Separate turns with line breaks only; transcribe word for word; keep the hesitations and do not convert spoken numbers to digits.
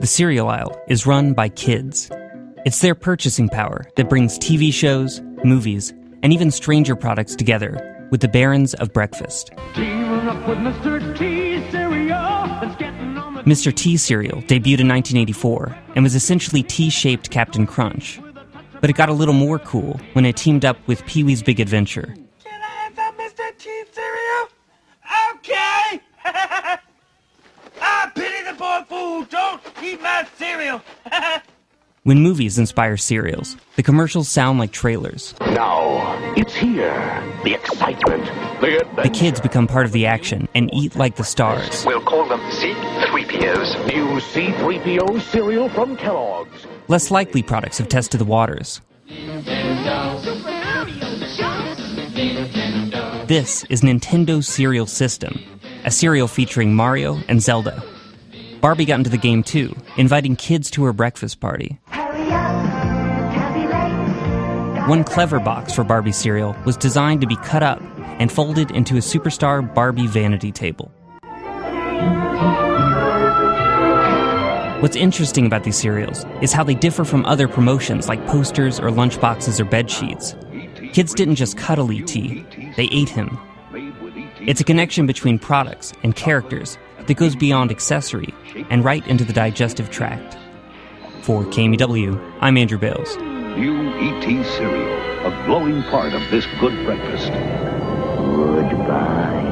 The cereal aisle is run by kids. It's their purchasing power that brings T V shows, movies, and even stranger products together with the Barons of Breakfast.
Teaming up with Mister T cereal. It's getting on the
Mister T cereal debuted in nineteen eighty-four and was essentially T-shaped Captain Crunch. But it got a little more cool when it teamed up with Pee-wee's Big Adventure.
Can I have some Mister T cereal? Okay. I pity the poor fool. Don't eat my cereal.
When movies inspire cereals, the commercials sound like trailers.
Now, it's here. The excitement, the adventure.
The kids become part of the action and eat like the stars.
We'll call them C three P Os.
New C three P O cereal from Kellogg's.
Less likely products have tested the waters. This is Nintendo Cereal System, a cereal featuring Mario and Zelda. Barbie got into the game too, inviting kids to her breakfast party. One clever box for Barbie cereal was designed to be cut up and folded into a Superstar Barbie vanity table. What's interesting about these cereals is how they differ from other promotions like posters or lunchboxes or bed sheets. Kids didn't just cuddle E T, they ate him. It's a connection between products and characters that goes beyond accessory and right into the digestive tract. For K M E W, I'm Andrew Bales.
New E T cereal, a glowing part of this good breakfast.
Goodbye.